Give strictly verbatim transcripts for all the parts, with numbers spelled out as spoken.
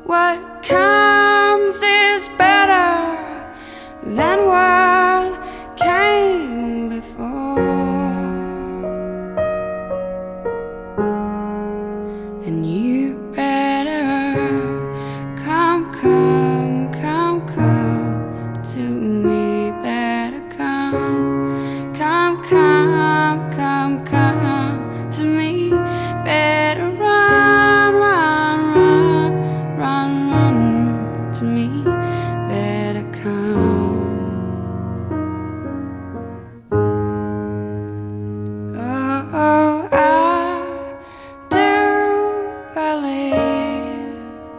What comes is better than what came before, and you better come, come, come, come to me. Better come, come, come, come, come to me. Better run, run, run, run, run to me. Better come. Oh, I do believe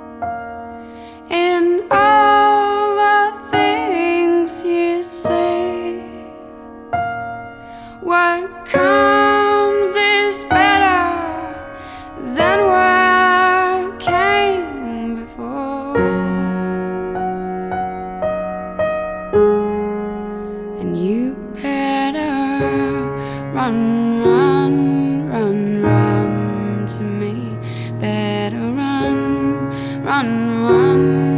in all the things you say. What comes is better than what came before, and you better run, run, run, run to me. Better run, run, run.